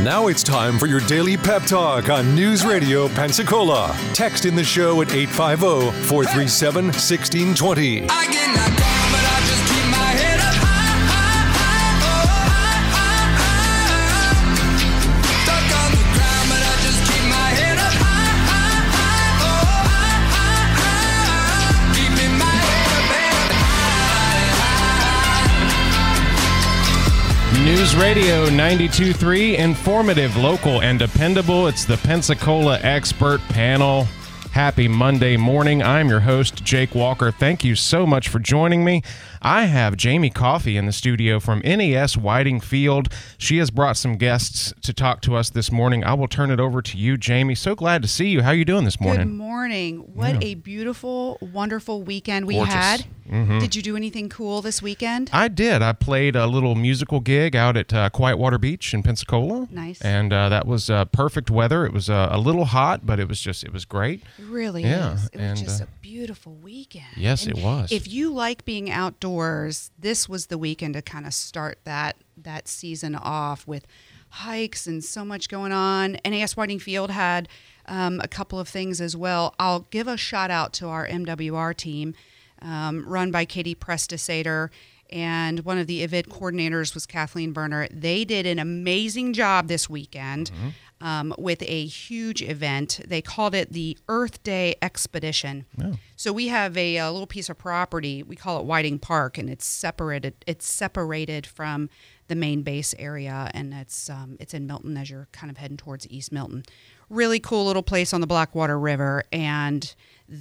Now it's time for your daily pep talk on News Radio Pensacola. Text in the show at 850-437-1620. I get knocked down, but I just keep my head up high, high, high, oh, high, high, high. Stuck on the ground, but I just keep my head up high, high, high, oh, high, high, high. Keeping my head up high. News Radio 92.3, informative, local, and dependable. It's the Pensacola Expert Panel. Happy Monday morning. I'm your host, Jake Walker. Thank you so much for joining me. I have Jamie Coffey in the studio from NES Whiting Field. She has brought some guests to talk to us this morning. I will turn it over to you, Jamie. So glad to see you. How are you doing this morning? Good morning. What a beautiful, wonderful weekend we Gorgeous. had. Mm-hmm. Did you do anything cool this weekend? I did. I played a little musical gig out at Quietwater Beach in Pensacola. Nice. And that was perfect weather. It was a little hot, but it was great. It really Yeah, is. It was and, just a beautiful weekend. Yes, And it was. If you like being outdoors, this was the weekend to kind of start that season off with hikes and so much going on. NAS Whiting Field had a couple of things as well. I'll give a shout out to our MWR team, run by Katie Prestisator, and one of the event coordinators was Kathleen Berner. They did an amazing job this weekend with a huge event. They called it the Earth Day Expedition. Oh. So we have a little piece of property. We call it Whiting Park, and it's separated from the main base area, and it's in Milton as you're kind of heading towards East Milton. Really cool little place on the Blackwater River, and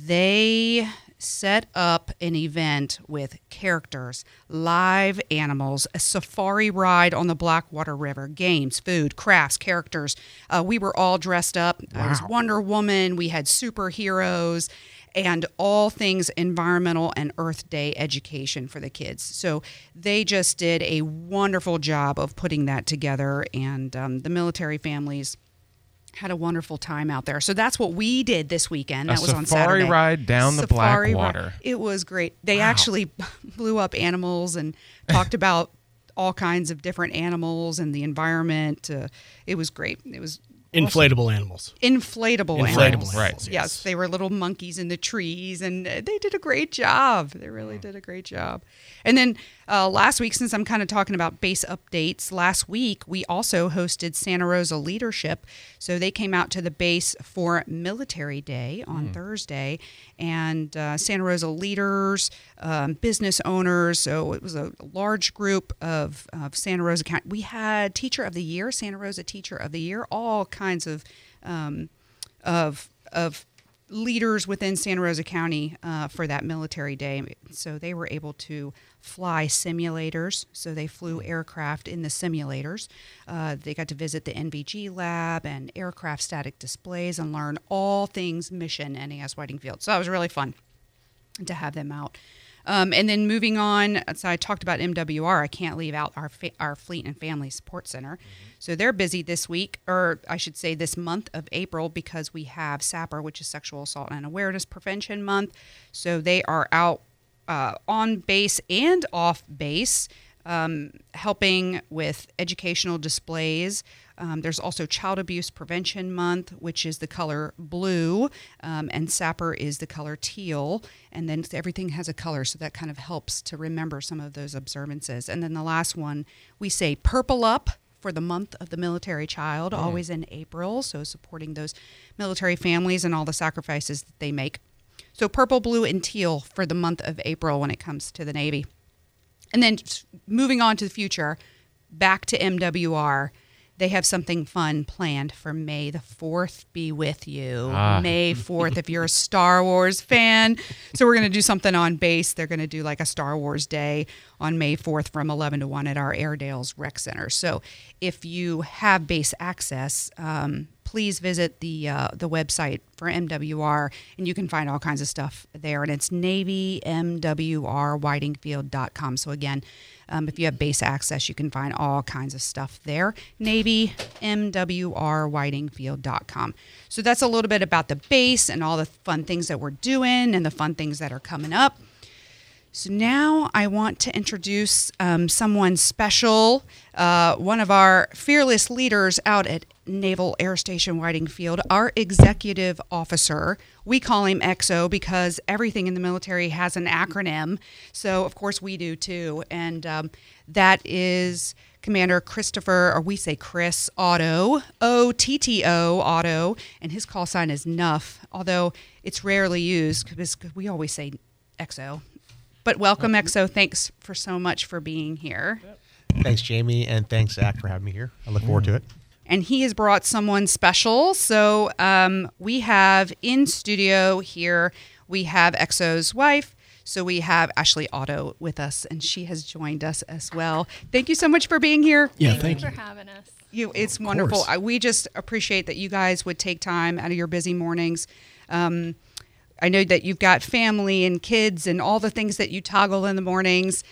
they set up an event with characters, live animals, a safari ride on the Blackwater River, games, food, crafts, characters. We were all dressed up. I was Wonder Woman. We had superheroes and all things environmental and Earth Day education for the kids. So they just did a wonderful job of putting that together, and the military families had a wonderful time out there. So that's what we did this weekend. That was on Saturday. Safari ride down the Blackwater. It was great. They actually blew up animals and talked about all kinds of different animals and the environment. It was great. It was inflatable animals. Inflatable animals. Right. Yes, they were little monkeys in the trees, and they did a great job. They really did a great job. And then last week, since I'm kind of talking about base updates, last week we also hosted Santa Rosa Leadership. So they came out to the base for Military Day on Thursday, and Santa Rosa leaders, business owners. So it was a large group of Santa Rosa County. We had Teacher of the Year, Santa Rosa Teacher of the Year, all kinds of leaders within Santa Rosa County for that Military Day. So they were able to fly simulators. So they flew aircraft in the simulators. They got to visit the NVG lab and aircraft static displays and learn all things mission NAS Whiting Field. So that was really fun to have them out. And then moving on, so I talked about MWR. I can't leave out our Fleet and Family Support Center. So they're busy this week, or I should say this month of April, because we have SAPR, which is Sexual Assault and Awareness Prevention Month. So they are out on base and off base, helping with educational displays. There's also Child Abuse Prevention Month, which is the color blue, and SAPR is the color teal. And then everything has a color, so that kind of helps to remember some of those observances. And then the last one, we say Purple Up for the month of the military child, always in April, so supporting those military families and all the sacrifices that they make. So purple, blue, and teal for the month of April when it comes to the Navy. And then moving on to the future, back to MWR. They have something fun planned for May the 4th be with you. May 4th, if you're a Star Wars fan. So we're going to do something on base. They're going to do like a Star Wars day on May 4th from 11 to 1 at our Airedales Rec Center. So if you have base access, please visit the website for MWR, and you can find all kinds of stuff there. And it's NavyMWRWhitingfield.com. So again, if you have base access, you can find all kinds of stuff there. NavyMWRWhitingfield.com. So that's a little bit about the base and all the fun things that we're doing and the fun things that are coming up. So now I want to introduce someone special, one of our fearless leaders out at Naval Air Station Whiting Field, our executive officer. We call him XO because everything in the military has an acronym. So, of course, we do too. And that is Commander Christopher, or we say Chris Otto, OTTO, Otto, and his call sign is Nuff, although it's rarely used because we always say XO. But welcome, XO. Thanks for so much for being here. Thanks, Jamie, and thanks, Zach, for having me here. I look forward to it. And he has brought someone special. So we have in studio here, we have XO's wife. So we have Ashley Otto with us, and she has joined us as well. Thank you so much for being here. Yeah, Thank you for having us. It's wonderful. We just appreciate that you guys would take time out of your busy mornings. I know that you've got family and kids and all the things that you toggle in the mornings,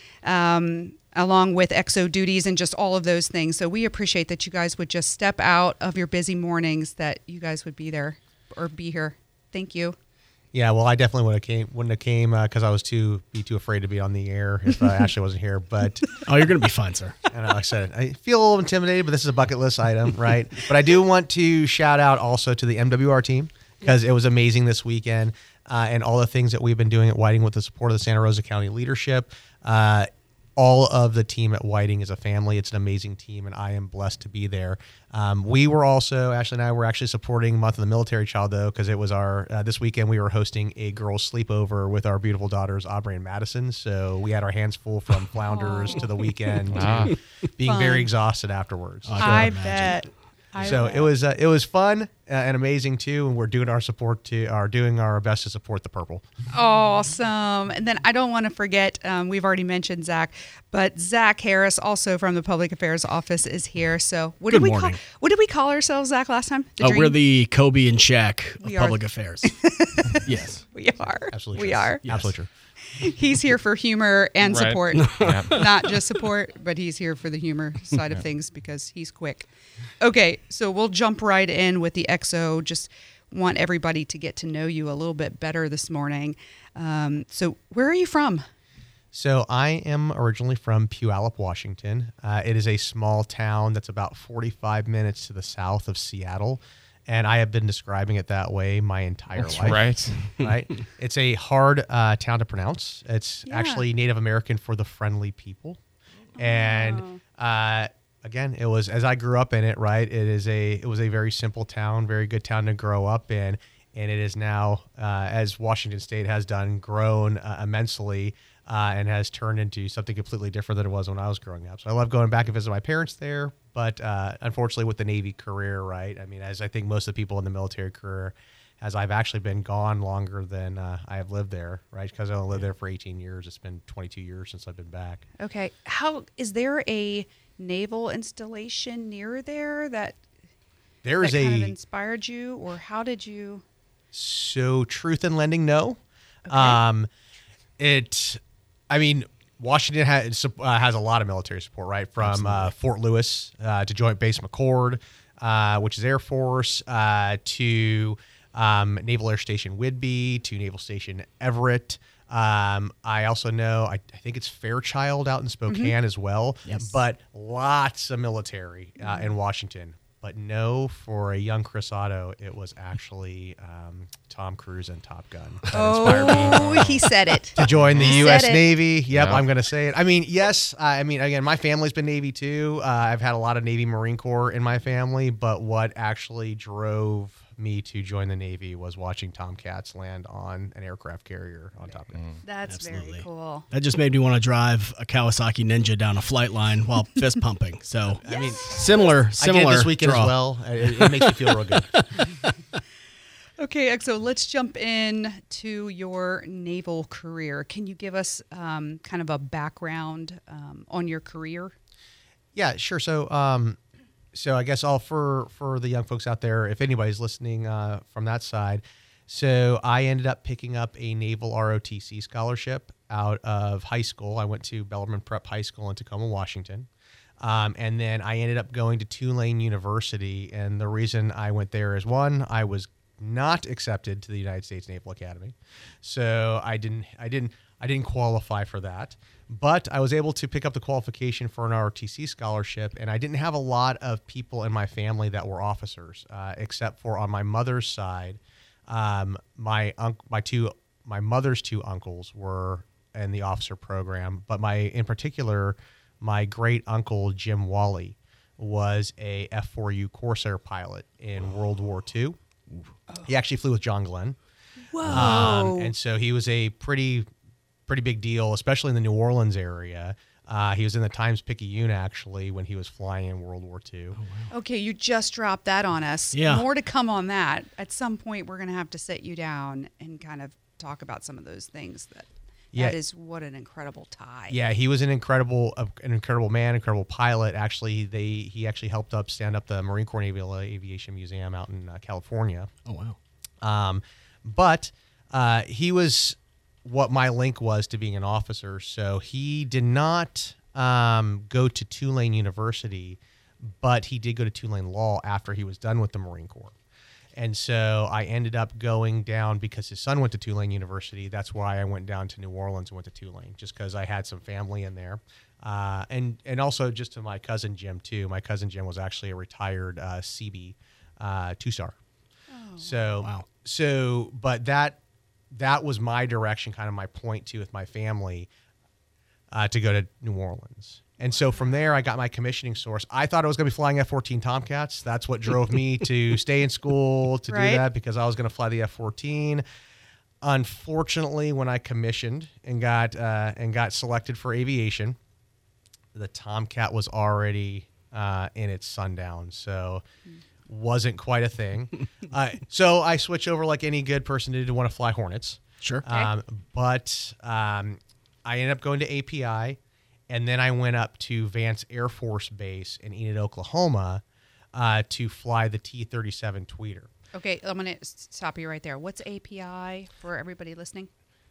along with XO duties and just all of those things. So we appreciate that you guys would just step out of your busy mornings, that you guys would be there or be here. Thank you. Yeah, well, I definitely wouldn't have came because I was too afraid to be on the air if Ashley wasn't here. But Oh, you're going to be fine, sir. and like I said, I feel a little intimidated, but this is a bucket list item, right? But I do want to shout out also to the MWR team because it was amazing this weekend. And all the things that we've been doing at Whiting with the support of the Santa Rosa County leadership. All of the team at Whiting is a family. It's an amazing team, and I am blessed to be there. We were also, Ashley and I were actually supporting Month of the Military Child, though, because it was our, this weekend we were hosting a girls' sleepover with our beautiful daughters, Aubrey and Madison. So we had our hands full from flounders to the weekend to being very exhausted afterwards. I bet. So it was fun and amazing too, and we're doing our best to support the purple. Awesome. And then I don't want to forget, we've already mentioned Zach, but Zach Harris, also from the Public Affairs Office, is here. So what Good did morning. what did we call ourselves, Zach, last time? We're the Kobe and Shaq of We are. public affairs. Yes. We are. Absolutely, We true. are. Yes. Absolutely true. He's here for humor and Right. support. Yeah. Not just support, but he's here for the humor side of things because he's quick. Okay, so we'll jump right in with the XO. Just want everybody to get to know you a little bit better this morning. So where are you from? So I am originally from Puyallup, Washington. It is a small town that's about 45 minutes to the south of Seattle. And I have been describing it that way my entire life. Right. Right? It's a hard town to pronounce. It's Yeah. actually Native American for the friendly people. And again, it was, as I grew up in it, right? It was a very simple town, very good town to grow up in. And it is now, as Washington State has done, grown immensely and has turned into something completely different than it was when I was growing up. So I love going back and visit my parents there. But unfortunately, with the Navy career, right? I mean, as I think most of the people in the military career, as I've actually been gone longer than I have lived there, right? Because I only lived there for 18 years. It's been 22 years since I've been back. Okay. Is there a naval installation near there that There is kind of a inspired you, or how did you? so truth in lending, no. Okay. Washington has a lot of military support, right? From Fort Lewis to Joint Base McChord, which is Air Force, to Naval Air Station Whidbey, to Naval Station Everett. I also know, I think it's Fairchild out in Spokane as well. Yes. But lots of military in Washington. But no, for a young Chris Otto, it was actually Tom Cruise and Top Gun that inspired me Oh, he said it. to join the He U.S. said it. Navy. Yep, Yeah. I'm going to say it. I mean, yes. Again, my family's been Navy too. I've had a lot of Navy Marine Corps in my family, but what actually drove me to join the Navy was watching Tomcats land on an aircraft carrier on Top Gun. That's very Absolutely. cool. That just made me want to drive a Kawasaki Ninja down a flight line while fist pumping. So, I mean, similar I did this weekend draw. as well. It makes me feel real good. Okay, XO, let's jump in to your naval career. Can you give us kind of a background on your career? Yeah, sure. So I guess for the young folks out there, if anybody's listening from that side, so I ended up picking up a Naval ROTC scholarship out of high school. I went to Bellarmine Prep High School in Tacoma, Washington. And then I ended up going to Tulane University. And the reason I went there is, one, I was not accepted to the United States Naval Academy. So I didn't I didn't qualify for that, but I was able to pick up the qualification for an ROTC scholarship, and I didn't have a lot of people in my family that were officers, except for on my mother's side. My mother's two uncles were in the officer program, but in particular, my great uncle Jim Wally was a F-4U Corsair pilot in World War II. He actually flew with John Glenn. Whoa. And so he was a pretty big deal, especially in the New Orleans area. He was in the Times-Picayune, actually, when he was flying in World War II. Okay, you just dropped that on us. Yeah. More to come on that. At some point, we're going to have to sit you down and kind of talk about some of those things. That is what an incredible tie. Yeah, he was an incredible man, incredible pilot. Actually, he actually helped stand up the Marine Corps Naval Aviation Museum out in California. Oh, wow. But he was what my link was to being an officer. So he did not go to Tulane University, but he did go to Tulane Law after he was done with the Marine Corps. And so I ended up going down because his son went to Tulane University. That's why I went down to New Orleans and went to Tulane, just because I had some family in there. And also just to my cousin Jim, too. My cousin Jim was actually a retired CB two-star. So, Wow. But that was my direction, kind of my point too with my family, to go to New Orleans. And so from there, I got my commissioning source. I thought I was going to be flying F-14 Tomcats. That's what drove me to stay in school to do that, because I was going to fly the F-14. Unfortunately, when I commissioned and got selected for aviation, the Tomcat was already in its sundown. So wasn't quite a thing. So I switched over like any good person did to want to fly Hornets. Sure. But I ended up going to API, and then I went up to Vance Air Force Base in Enid, Oklahoma, to fly the T-37 Tweeter. Okay, I'm going to stop you right there. What's API for everybody listening?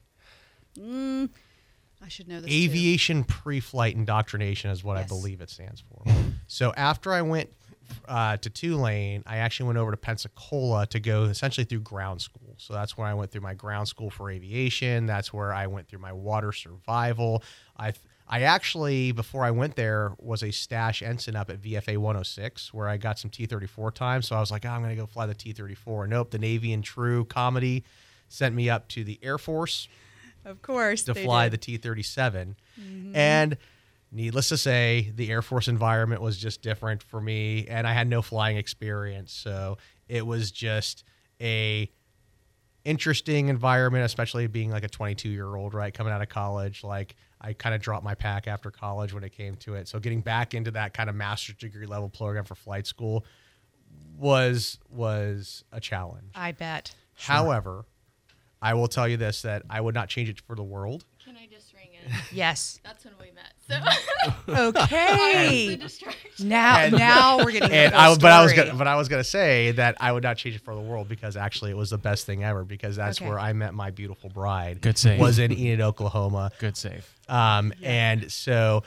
I should know this. Aviation Pre-Flight Indoctrination is what I Yes. believe it stands for. So after I went to Tulane, I actually went over to Pensacola to go essentially through ground school. So that's where I went through my ground school for aviation. That's where I went through my water survival. I actually, before I went there, was a stash ensign up at VFA 106, where I got some T-34 time. So I was like, I'm going to go fly the T-34. Nope, the Navy in true comedy sent me up to the Air Force Of course. to they fly did. the T-37. And needless to say, the Air Force environment was just different for me, and I had no flying experience. So it was just a interesting environment, especially being like a 22-year-old, right, coming out of college. Like, I kind of dropped my pack after college when it came to it. So getting back into that kind of master's degree level program for flight school was a challenge. I bet. However, I will tell you this, that I would not change it for the world. Can I just ring in? Yes. That's when we met. So I was the Okay. distraction. now we're getting. And the full story. I was gonna say that I would not change it for the world, because actually it was the best thing ever, because that's Okay. where I met my beautiful bride. Good save. Was in Enid, Oklahoma. Good save. And so,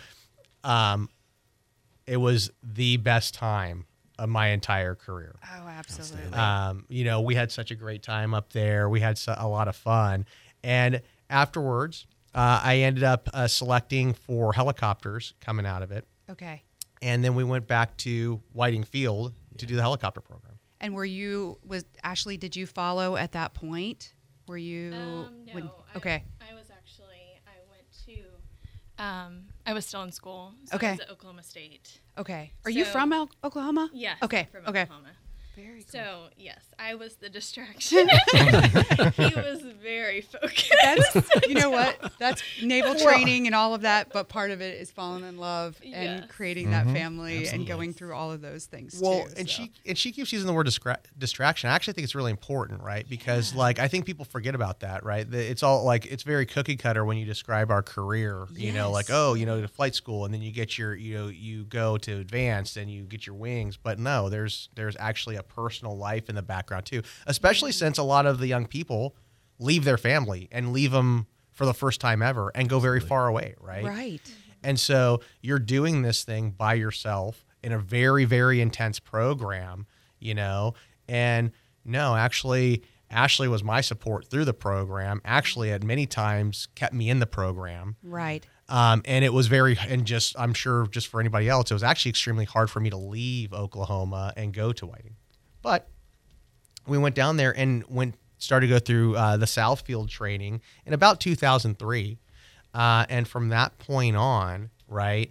it was the best time of my entire career. Oh, absolutely. We had such a great time up there. We had a lot of fun. And afterwards, I ended up selecting for helicopters coming out of it. Okay. And then we went back to Whiting Field to do the helicopter program. And Ashley, did you follow at that point? Were you? No. Okay. I was actually, I was still in school. So Okay. I was at Oklahoma State. Okay. Are you So- from Oklahoma? Yes. Okay. From Okay. Oklahoma. Very cool. So, yes, I was the distraction. He was very focused. You know what? That's naval training and all of that, but part of it is falling in love and Yes. creating that family and going through all of those things Well, too. and so. she keeps using the word distraction. I actually think it's really important, right? Because I think people forget about that, right? It's all like, it's very cookie cutter when you describe our career. Like, to flight school, and then you get your, you go to advanced and you get your wings. But no, there's actually a personal life in the background too, especially since a lot of the young people leave their family and leave them for the first time ever and go very far away, right? Right. And so you're doing this thing by yourself in a very, very intense program, and no, actually, Ashley was my support through the program. Actually, at many times kept me in the program. Right. And it was I'm sure just for anybody else, it was actually extremely hard for me to leave Oklahoma and go to Whiting. But we went down there and started to go through the Southfield training in about 2003. And from that point on, right,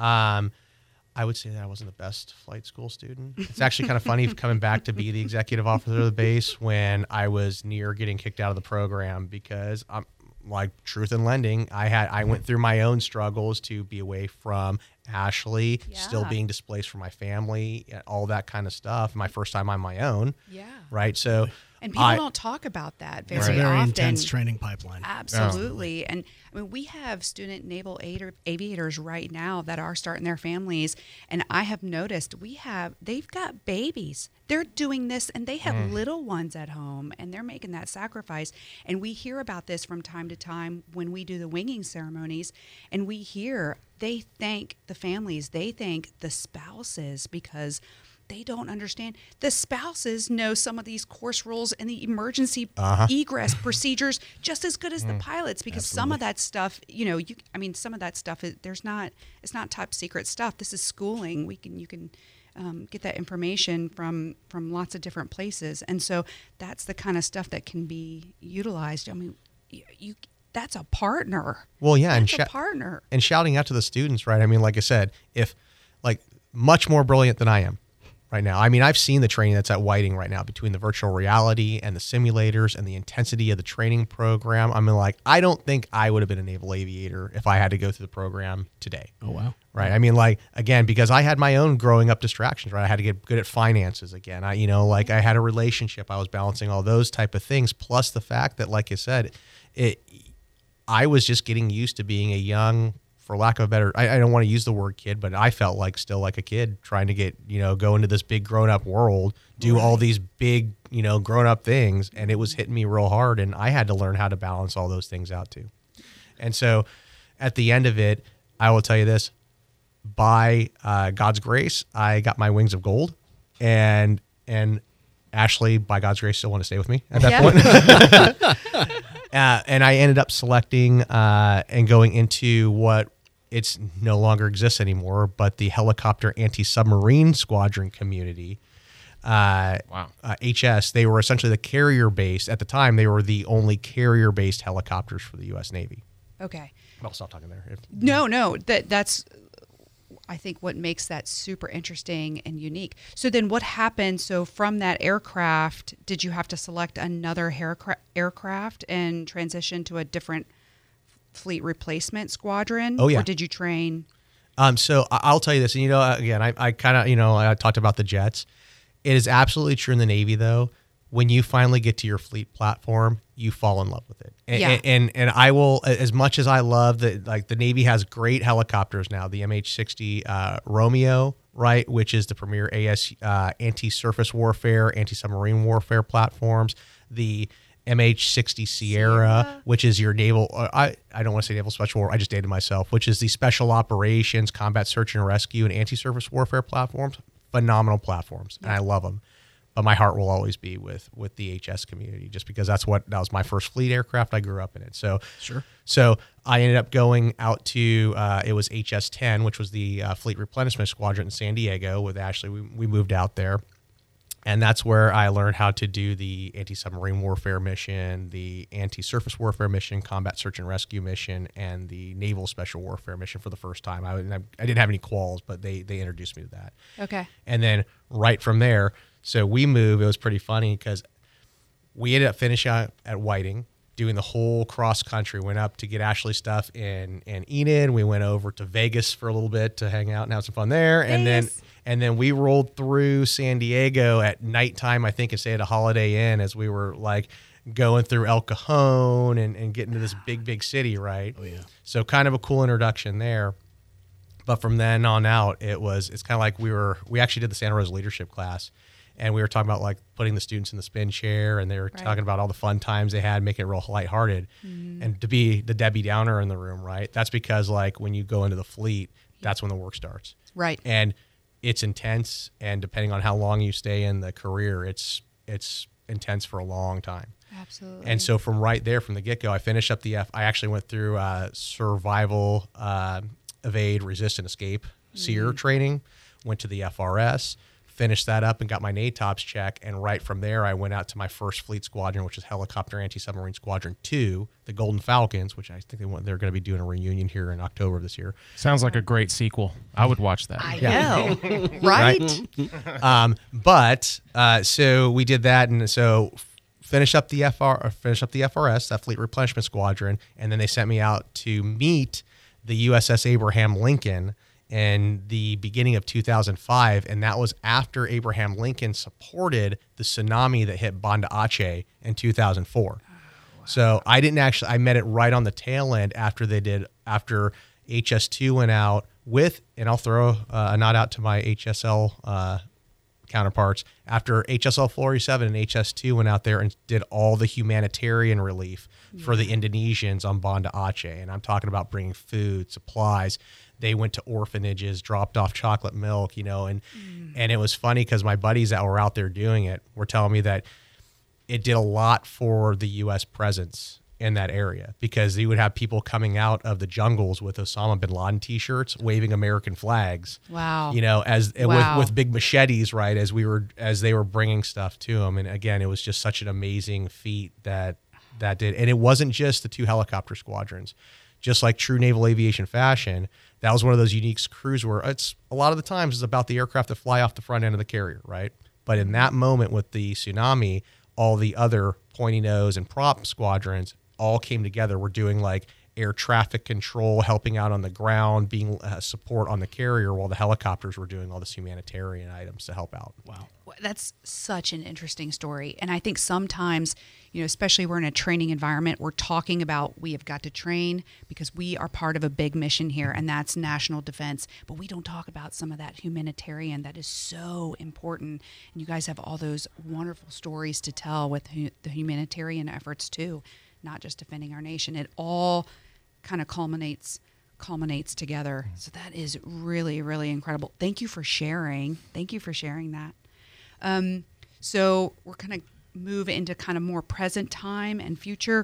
I would say that I wasn't the best flight school student. It's actually kind of funny coming back to be the executive officer of the base when I was near getting kicked out of the program because I'm like truth in lending. I went through my own struggles to be away from Ashley, still being displaced from my family, all that kind of stuff. My first time on my own. Yeah. Right. So, and people don't talk about that very It's often. a very intense training pipeline. Absolutely. And I mean, we have student naval aviators right now that are starting their families. And I have noticed they've got babies. They're doing this and they have little ones at home and they're making that sacrifice. And we hear about this from time to time when we do the winging ceremonies, and we hear they thank the families, they thank the spouses because they don't understand. The spouses know some of these course rules and the emergency egress procedures just as good as the pilots because some of that stuff, some of that stuff it's not top secret stuff. This is schooling. You can get that information from lots of different places, and so that's the kind of stuff that can be utilized. I mean, that's a partner. Well, yeah, that's a partner. And shouting out to the students, right? I mean, like I said, if like much more brilliant than I am right now. I mean, I've seen the training that's at Whiting right now between the virtual reality and the simulators and the intensity of the training program. I mean, like, I don't think I would have been a naval aviator if I had to go through the program today. Oh, wow. Right. I mean, like, again, because I had my own growing up distractions, right? I had to get good at finances again. I had a relationship. I was balancing all those type of things. Plus the fact that, like I said, I was just getting used to being a young, for lack of a better, I don't want to use the word kid, but I felt like still like a kid trying to get, go into this big grown up world, do all these big, grown up things. And it was hitting me real hard. And I had to learn how to balance all those things out too. And so at the end of it, I will tell you this, by God's grace, I got my wings of gold, and Ashley, by God's grace, still want to stay with me at that point. And I ended up selecting and going into what it's no longer exists anymore, but the helicopter anti-submarine squadron community. HS, they were essentially the carrier-based, at the time, they were the only carrier-based helicopters for the U.S. Navy. Okay. I'll stop talking there. No, that's, I think, what makes that super interesting and unique. So then what happened? So from that aircraft, did you have to select another aircraft and transition to a different fleet replacement squadron? Oh, yeah. Or did you train? So I'll tell you this, and again, I kind of, I talked about the jets. It is absolutely true in the Navy, though. When you finally get to your fleet platform, you fall in love with it. And I will, as much as I love that, like the Navy has great helicopters now, the MH-60 Romeo, right, which is the premier anti-surface warfare, anti-submarine warfare platforms, the MH-60 Sierra, which is your naval, I don't want to say naval special war, I just dated myself, which is the special operations, combat search and rescue, and anti-surface warfare platforms. Phenomenal platforms, and I love them. But my heart will always be with the HS community, just because that was my first fleet aircraft. I grew up in it. So sure. So I ended up going out to it was HS-10, which was the Fleet Replenishment Squadron in San Diego with Ashley. We moved out there, and that's where I learned how to do the anti-submarine warfare mission, the anti-surface warfare mission, combat search and rescue mission, and the naval special warfare mission for the first time. I didn't have any quals, but they introduced me to that. Okay. And then right from there. So we moved. It was pretty funny because we ended up finishing at Whiting, doing the whole cross country. Went up to get Ashley's stuff in Enid. We went over to Vegas for a little bit to hang out and have some fun there. Vegas. And then we rolled through San Diego at nighttime, I think, and stayed at a Holiday Inn as we were like going through El Cajon and getting to this big city, right? Oh, yeah. So kind of a cool introduction there. But from then on out, it's kind of like we actually did the Santa Rosa leadership class. And we were talking about like putting the students in the spin chair, and they were talking about all the fun times they had, making it real lighthearted. And to be the Debbie Downer in the room, right? That's because like when you go into the fleet, that's when the work starts. Right. And it's intense, and depending on how long you stay in the career, it's intense for a long time. Absolutely. And so from right there, from the get-go, I finished up I actually went through survival, evade, resist, and escape SEER training, went to the FRS, finished that up and got my NATOPS check. And right from there, I went out to my first fleet squadron, which is Helicopter Anti-Submarine Squadron 2, the Golden Falcons, which I think they're going to be doing a reunion here in October of this year. Sounds like a great sequel. I would watch that. I know, right? So we did that, and so finish up the FRS, that Fleet Replenishment Squadron, and then they sent me out to meet the USS Abraham Lincoln in the beginning of 2005, and that was after Abraham Lincoln supported the tsunami that hit Banda Aceh in 2004. Oh, wow. So I met it right on the tail end after HS2 went out with, and I'll throw a nod out to my HSL counterparts, after HSL 47 and HS2 went out there and did all the humanitarian relief for the Indonesians on Banda Aceh. And I'm talking about bringing food, supplies. They went to orphanages, dropped off chocolate milk, and it was funny because my buddies that were out there doing it were telling me that it did a lot for the U.S. presence in that area, because you would have people coming out of the jungles with Osama bin Laden T-shirts, waving American flags. Wow. With big machetes, right, as they were bringing stuff to them. And again, it was just such an amazing feat that did. And it wasn't just the 2 helicopter squadrons. Just like true naval aviation fashion, that was one of those unique crews where it's a lot of the times it's about the aircraft that fly off the front end of the carrier, right? But in that moment with the tsunami, all the other pointy nose and prop squadrons all came together. We're doing like air traffic control, helping out on the ground, being support on the carrier, while the helicopters were doing all this humanitarian items to help out. Wow. That's such an interesting story. And I think sometimes, especially we're in a training environment, we're talking about we have got to train because we are part of a big mission here, and that's national defense. But we don't talk about some of that humanitarian that is so important. And you guys have all those wonderful stories to tell with the humanitarian efforts too, not just defending our nation. It all kind of culminates together. So that is really, really incredible. Thank you for sharing. That. So we're going to move into kind of more present time and future.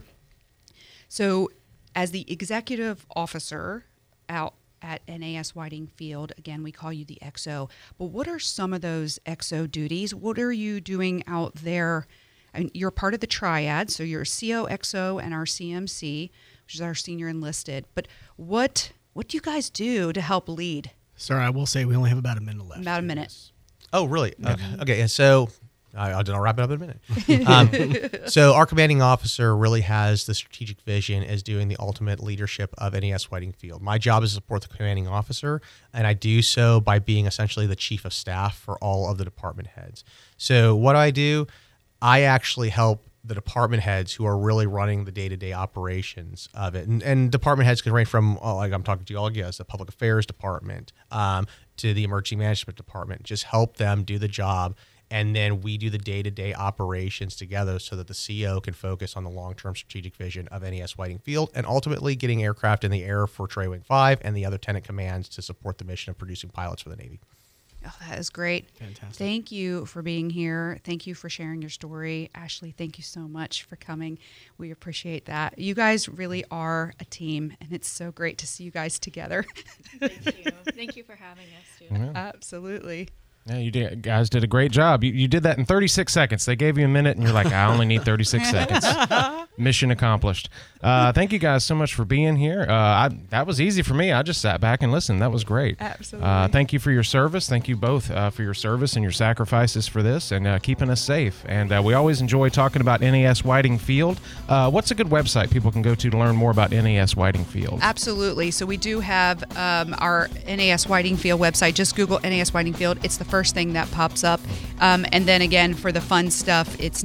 So as the executive officer out at NAS Whiting Field, again, we call you the XO, but what are some of those XO duties? What are you doing out there? And you're part of the triad, so you're CO, XO, and our CMC, which is our senior enlisted. But what do you guys do to help lead? Sir, I will say we only have about a minute left. About a minute. Oh, really? Okay. So I'll wrap it up in a minute. So our commanding officer really has the strategic vision as doing the ultimate leadership of NAS Whiting Field. My job is to support the commanding officer, and I do so by being essentially the chief of staff for all of the department heads. So what do? I actually help the department heads who are really running the day-to-day operations of it. And department heads can range from, like I'm talking to you all, yes, the public affairs department, to the emergency management department. Just help them do the job. And then we do the day-to-day operations together so that the CO can focus on the long-term strategic vision of NAS Whiting Field and ultimately getting aircraft in the air for Trey Wing 5 and the other tenant commands to support the mission of producing pilots for the Navy. Oh, that is great. Fantastic. Thank you for being here. Thank you for sharing your story. Ashley, thank you so much for coming. We appreciate that. You guys really are a team, and it's so great to see you guys together. Thank you. Thank you for having us, too. Yeah. Absolutely. Yeah, you guys did a great job. You did that in 36 seconds. They gave you a minute, and you're like, I only need 36 seconds. Mission accomplished. Thank you guys so much for being here. That was easy for me. I just sat back and listened. That was great. Absolutely. Thank you for your service. Thank you both for your service and your sacrifices for this and keeping us safe. And we always enjoy talking about NAS Whiting Field. What's a good website people can go to learn more about NAS Whiting Field? Absolutely. So we do have our NAS Whiting Field website. Just Google NAS Whiting Field. It's the first thing that pops up. And then again, for the fun stuff, it's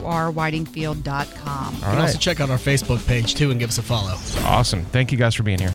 NavyMWRWhitingfield.com. You can also check out our Facebook page, too, and give us a follow. Awesome. Thank you guys for being here.